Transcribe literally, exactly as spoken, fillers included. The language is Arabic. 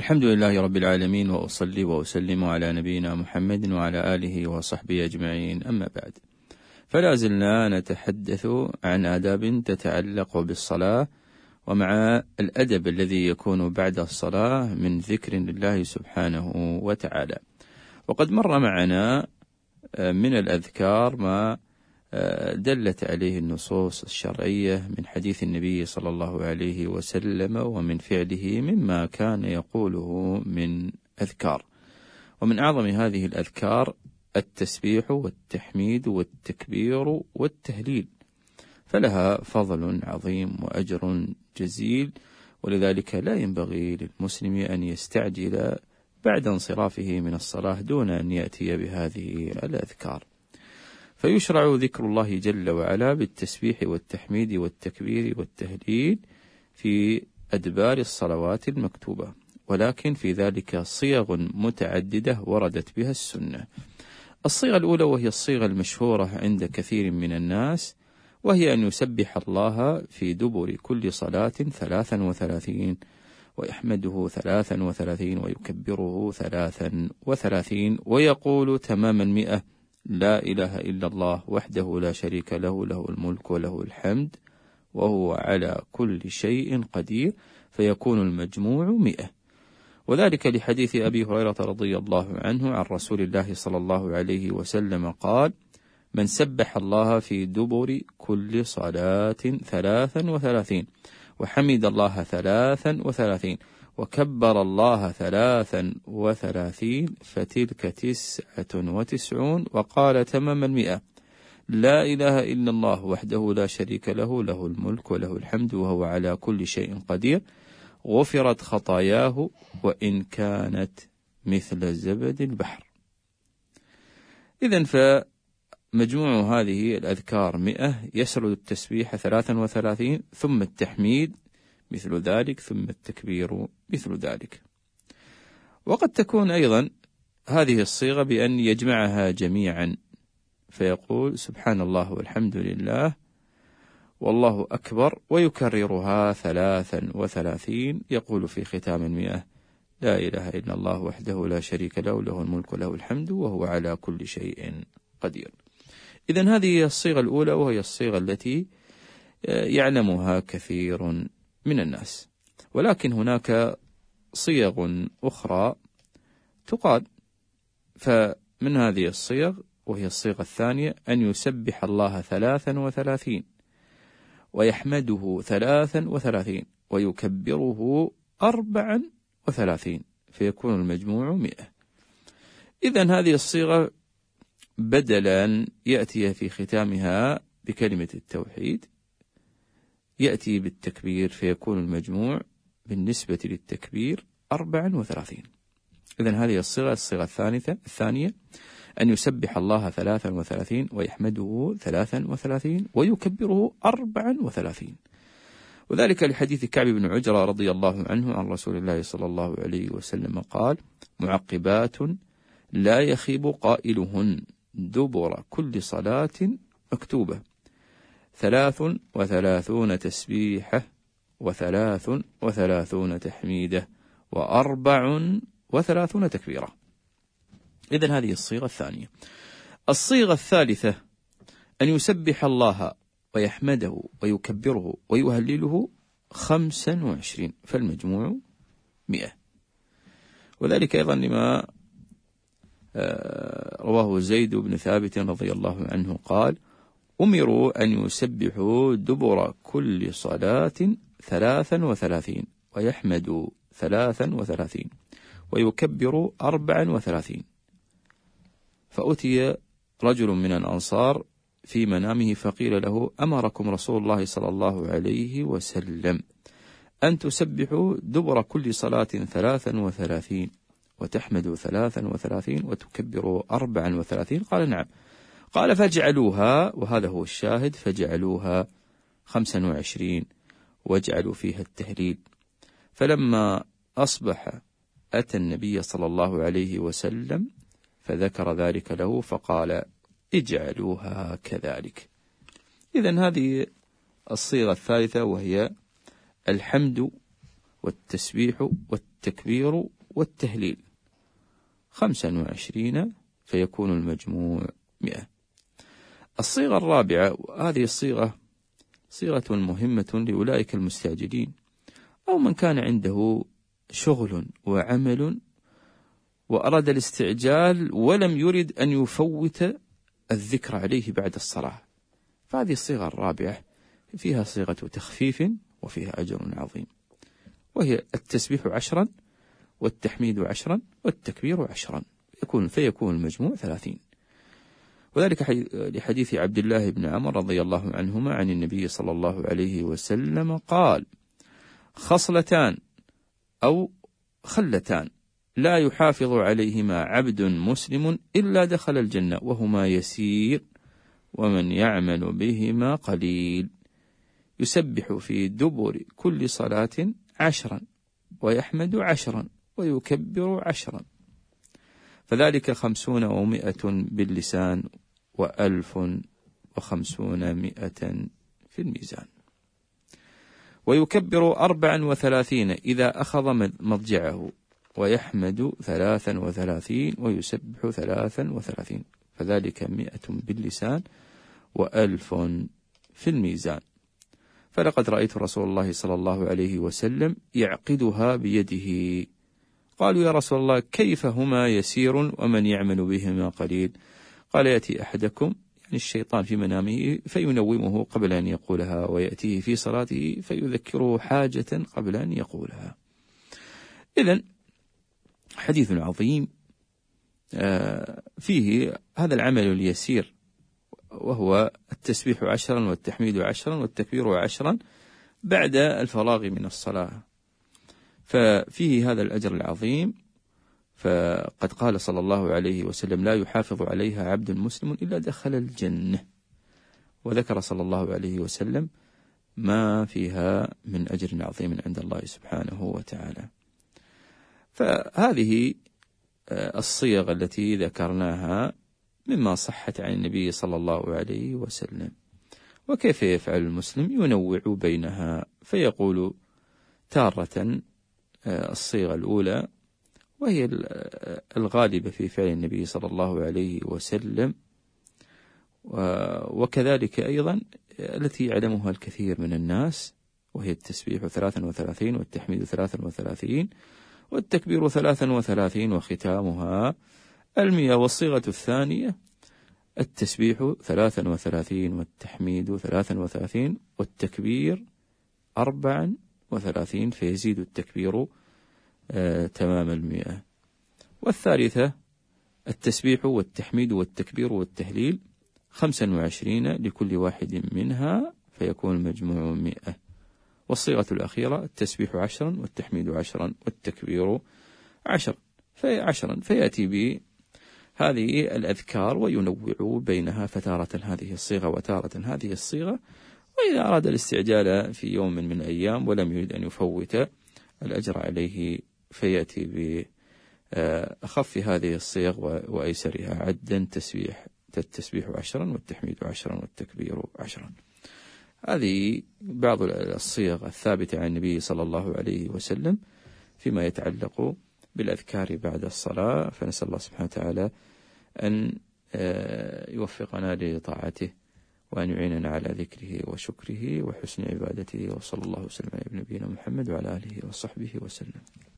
الحمد لله رب العالمين، وأصلي وأسلم على نبينا محمد وعلى آله وصحبه أجمعين، أما بعد، فلا زلنا نتحدث عن آداب تتعلق بالصلاة، ومع الأدب الذي يكون بعد الصلاة من ذكر لله سبحانه وتعالى. وقد مر معنا من الأذكار ما دلت عليه النصوص الشرعية من حديث النبي صلى الله عليه وسلم ومن فعله مما كان يقوله من أذكار. ومن أعظم هذه الأذكار التسبيح والتحميد والتكبير والتهليل، فلها فضل عظيم وأجر جزيل، ولذلك لا ينبغي للمسلم أن يستعجل بعد انصرافه من الصلاة دون أن يأتي بهذه الأذكار. فيشرع ذكر الله جل وعلا بالتسبيح والتحميد والتكبير والتهليل في أدبار الصلوات المكتوبة، ولكن في ذلك صيغ متعددة وردت بها السنة. الصيغة الأولى وهي الصيغة المشهورة عند كثير من الناس، وهي أن يسبح الله في دبر كل صلاة ثلاثا وثلاثين، ويحمده ثلاثا وثلاثين، ويكبره ثلاثا وثلاثين، ويقول تمام المئة: لا إله إلا الله وحده لا شريك له، له الملك وله الحمد وهو على كل شيء قدير، فيكون المجموع مئة. وذلك لحديث أبي هريرة رضي الله عنه عن رسول الله صلى الله عليه وسلم قال: من سبح الله في دبر كل صلاة ثلاثا وثلاثين، وحمد الله ثلاثا وثلاثين، وكبر الله ثلاثا وثلاثين، فتلك تسعة وتسعون، وقال تمام المئة: لا إله إلا الله وحده لا شريك له، له الملك وله الحمد وهو على كل شيء قدير، غفرت خطاياه وإن كانت مثل زبد البحر. إذن فمجموع هذه الأذكار مئة، يسرد التسبيح ثلاثا وثلاثين، ثم التحميد مثل ذلك، ثم التكبير مثل ذلك. وقد تكون أيضا هذه الصيغة بأن يجمعها جميعا، فيقول سبحان الله والحمد لله والله أكبر، ويكررها ثلاثا وثلاثين، يقول في ختام المئة: لا إله إلا الله وحده لا شريك له، له الملك وله الحمد وهو على كل شيء قدير. إذن هذه الصيغة الأولى، وهي الصيغة التي يعلمها كثير من الناس. ولكن هناك صيغ أخرى تقال، فمن هذه الصيغ وهي الصيغة الثانية أن يسبح الله ثلاثا وثلاثين، ويحمده ثلاثا وثلاثين، ويكبره أربعا وثلاثين، فيكون المجموع مئة. إذن هذه الصيغة بدلا يأتي في ختامها بكلمة التوحيد، يأتي بالتكبير، فيكون المجموع بالنسبة للتكبير أربعا وثلاثين. إذن هذه الصيغة الصيغة الثالثة الثانية أن يسبح الله ثلاثا وثلاثين، ويحمده ثلاثا وثلاثين، ويكبره أربعا وثلاثين. وذلك لحديث كعب بن عجرة رضي الله عنه عن رسول الله صلى الله عليه وسلم قال: معقبات لا يخيب قائلهن دبر كل صلاة مكتوبة، ثلاث وثلاثون تسبيحة، وثلاث وثلاثون تحميدة، وأربع وثلاثون تكبيرة. إذن هذه الصيغة الثانية. الصيغة الثالثة أن يسبح الله ويحمده ويكبره ويهلله خمسا وعشرين، فالمجموع مئة. وذلك أيضا لما رواه زيد بن ثابت رضي الله عنه قال: أمروا أن يسبحوا دبر كل صلاة ثلاثا وثلاثين، ويحمدوا ثلاثا وثلاثين، ويكبروا أربعا وثلاثين. فأتي رجل من الأنصار في منامه فقيل له: أمركم رسول الله صلى الله عليه وسلم أن تسبحوا دبر كل صلاة ثلاثا وثلاثين، وتحمدوا ثلاثا وثلاثين، وتكبروا أربعا وثلاثين. قال: نعم. قال: فاجعلوها، وهذا هو الشاهد، فجعلوها خمسا وعشرين، واجعلوا فيها التهليل. فلما أصبح أتى النبي صلى الله عليه وسلم فذكر ذلك له، فقال: اجعلوها كذلك. إذن هذه الصيغة الثالثة، وهي الحمد والتسبيح والتكبير والتهليل خمسا وعشرين، فيكون المجموع مئة. الصيغة الرابعة، هذه الصيغة صيغة مهمة لأولئك المستعجلين أو من كان عنده شغل وعمل وأراد الاستعجال ولم يرد أن يفوت الذكر عليه بعد الصلاة، فهذه الصيغة الرابعة فيها صيغة تخفيف وفيها أجر عظيم، وهي التسبيح عشرا والتحميد عشرا والتكبير عشرا، يكون فيكون المجموع ثلاثين. وذلك لحديث عبد الله بن عمر رضي الله عنهما عن النبي صلى الله عليه وسلم قال: خصلتان أو خلتان لا يحافظ عليهما عبد مسلم إلا دخل الجنة، وهما يسير ومن يعمل بهما قليل، يسبح في دبر كل صلاة عشرا ويحمد عشرا ويكبر عشرا، فذلك خمسون ومائة باللسان وألف وخمسون مائة في الميزان. ويكبر أربعا وثلاثين إذا أخذ مضجعه، ويحمد ثلاثا وثلاثين ويسبح ثلاثا وثلاثين، فذلك مائة باللسان وألف في الميزان. فلقد رأيت رسول الله صلى الله عليه وسلم يعقدها بيده. قالوا: يا رسول الله، كيف هما يسير ومن يعمل بهما قليل؟ قال: يأتي أحدكم يعني الشيطان في منامه فينومه قبل أن يقولها، ويأتيه في صلاته فيذكره حاجة قبل أن يقولها. إذن حديث عظيم فيه هذا العمل اليسير، وهو التسبيح عشرا والتحميد عشرا والتكبير عشرا بعد الفراغ من الصلاة، ففيه هذا الأجر العظيم. فقد قال صلى الله عليه وسلم: لا يحافظ عليها عبد مسلم إلا دخل الجنة، وذكر صلى الله عليه وسلم ما فيها من أجر عظيم عند الله سبحانه وتعالى. فهذه الصيغ التي ذكرناها مما صحت عن النبي صلى الله عليه وسلم. وكيف يفعل المسلم؟ ينوع بينها، فيقول تارة الصيغة الأولى وهي الغالبة في فعل النبي صلى الله عليه وسلم، وكذلك أيضا التي يعلمها الكثير من الناس، وهي التسبيح ثلاثا وثلاثين والتحميد ثلاثا وثلاثين والتكبير ثلاثا وثلاثين وختامها المئة. والصيغة الثانية التسبيح ثلاثا وثلاثين والتحميد ثلاثا وثلاثين والتكبير أربعا وثلاثين، فيزيد التكبير آه تمام المئة. والثالثة التسبيح والتحميد والتكبير والتهليل خمسا وعشرين لكل واحد منها، فيكون المجموع مئة. والصيغة الأخيرة التسبيح عشرا والتحميد عشرا والتكبير عشرا في عشرا، فيأتي بهذه الأذكار وينوع بينها، فتارة هذه الصيغة وتارة هذه الصيغة. وإذا أراد الاستعجال في يوم من الأيام ولم يريد أن يفوت الأجر عليه، فيأتي بأخف هذه الصيغ وأيسرها عدا تسبيح التسبيح عشرا والتحميد عشرا والتكبير عشرا. هذه بعض الصيغ الثابتة عن النبي صلى الله عليه وسلم فيما يتعلق بالأذكار بعد الصلاة. فنسأل الله سبحانه وتعالى أن يوفقنا لطاعته، وأن يعيننا على ذكره وشكره وحسن عبادته، وصلى الله وسلم على نبينا محمد وعلى آله وصحبه وسلم.